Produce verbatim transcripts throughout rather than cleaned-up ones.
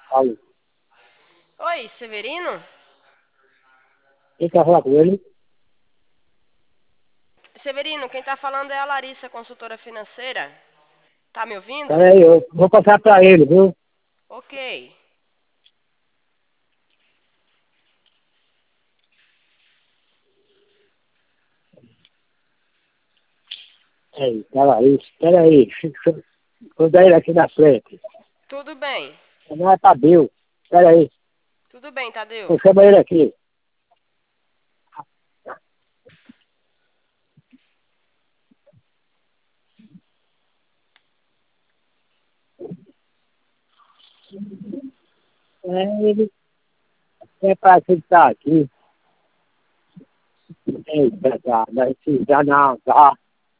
Alô. Oi, Severino? Quem quer falar com ele? Severino, quem tá falando é a Larissa, consultora financeira. Tá me ouvindo? Peraí, eu vou passar pra ele, viu? Ok. Ei, peraí, peraí. Vou dar ele aqui na frente. Tudo bem. Não é Tadeu. Peraí, Tudo bem, eu Tadeu. chamo ele aqui. É, ele é pra que ele tá aqui. Eita, já, já, já não, já.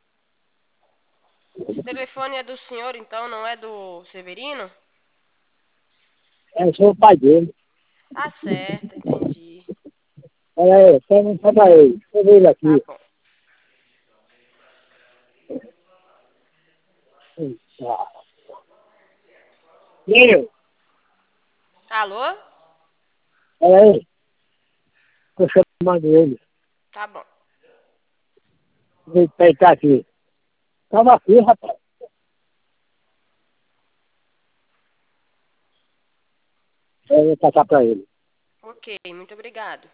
Esse telefone é do senhor, então, não é do Severino? É, eu sou o pai dele. Tá certo, entendi. Peraí, chama chama ele. Chama ele Tá aqui. bom. Eita. Meu, Alô? peraí, tô chamando ele. Tá bom. Ele ele tá aqui. Tava aqui, rapaz. Eu vou passar pra ele. Ok, muito obrigado.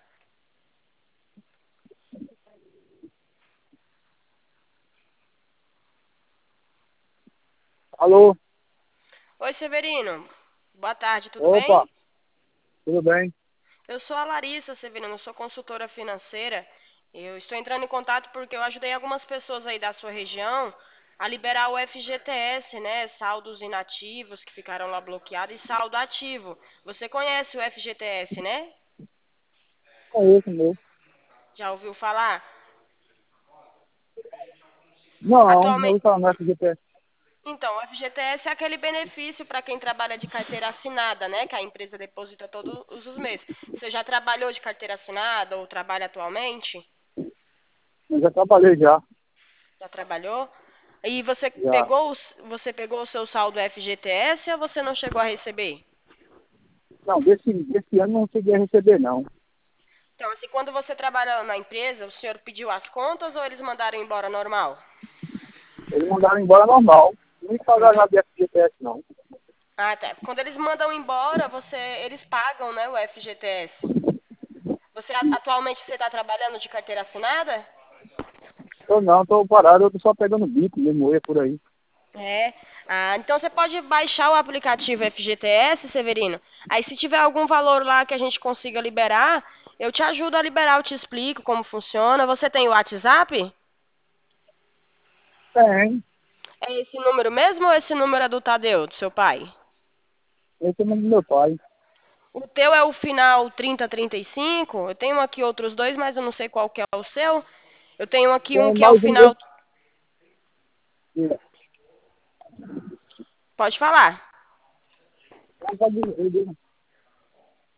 Alô? Oi, Severino. Boa tarde, tudo Opa, bem? tudo bem? Eu sou a Larissa, Severino, eu sou consultora financeira. Eu estou entrando em contato porque eu ajudei algumas pessoas aí da sua região a liberar o F G T S, né? Saldos inativos que ficaram lá bloqueados e saldo ativo. Você conhece o F G T S, né? É isso mesmo. Já ouviu falar? Não, não Atualmente, vou falar mais porque tem. então, o F G T S é aquele benefício para quem trabalha de carteira assinada, né? Que a empresa deposita todos os meses. Você já trabalhou de carteira assinada ou trabalha atualmente? Eu já trabalhei já. Já trabalhou? E você Já. pegou, os- você pegou o seu saldo F G T S ou você não chegou a receber? Não, desse, desse ano não cheguei a receber, não. Então, assim, quando você trabalhou na empresa, o senhor pediu as contas ou eles mandaram embora normal? Eles mandaram embora normal. Nem pagaram Mandou. nada de F G T S, não. Ah, tá. Quando eles mandam embora, você, eles pagam, né, o F G T S. Você a- atualmente você está trabalhando de carteira assinada? Eu não, tô parado, eu tô só pegando bico mesmo, olha por aí. É. Ah, então você pode baixar o aplicativo F G T S, Severino. Aí se tiver algum valor lá que a gente consiga liberar, eu te ajudo a liberar, eu te explico como funciona. Você tem o WhatsApp? Tem. É esse número mesmo ou esse número é do Tadeu, do seu pai? Esse é o nome do meu pai. O teu é o final trinta trinta e cinco? Eu tenho aqui outros dois, mas eu não sei qual que é o seu. Eu tenho aqui um Tem que é o mais um final. desse. Pode falar. Não pode dizer.